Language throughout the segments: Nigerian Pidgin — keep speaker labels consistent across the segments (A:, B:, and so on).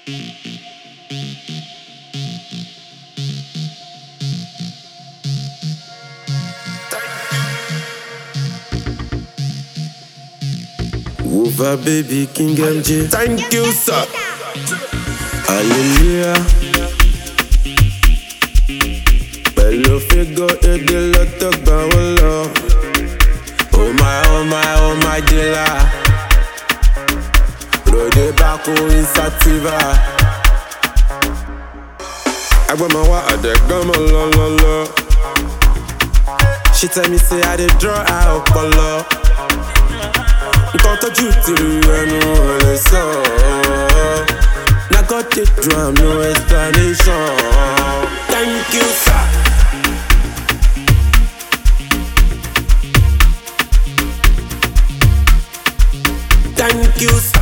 A: Over baby King MJ.
B: Thank you, sir.
A: Hallelujah. Pẹ̀lú figure èdè lọ́tọ̀ gbà wọ́n lọ. Oh my dealer. Ròde báko insativa. Agbọ́mọ wa àdẹ̀gbọ́mọ lọ́lọ́lọ́. She tell me say I dey draw her ọpọlọ. Nǹkan tójú ti rí ẹnu ò lè sọ. Na God dey do am, no explanation. Thank you, sir. Thank you, sir.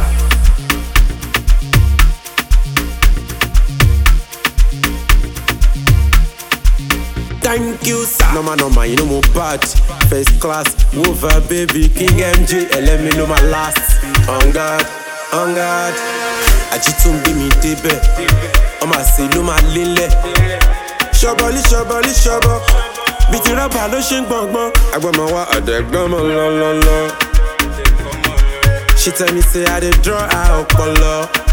A: Thank you, sir. No man, you know more bad. First class, over baby, King MJ, and let me know my last. On God. Ajitun be me debe. I'ma say no my lile. Shoboli. Biti rapa lo shin gbongbon. Agbama wa adegbama lo. She tell me say I dey draw her ọpọlọ.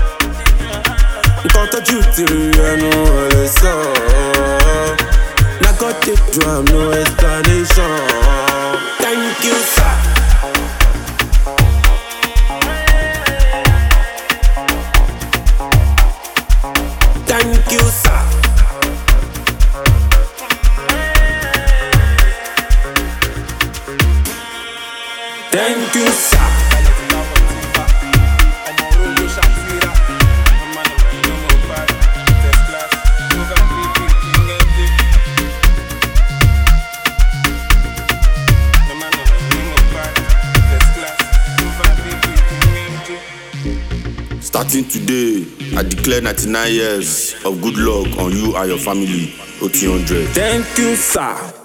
A: Nǹkan tójú ti rí ẹnu ò lè sọ. Na God dey do am, no explanation. Thank you, sir. Thank you, sir. Thank you, sir.
B: Starting today, I declare 99 years of good luck on you and your family. OT100.
A: Thank you, sir.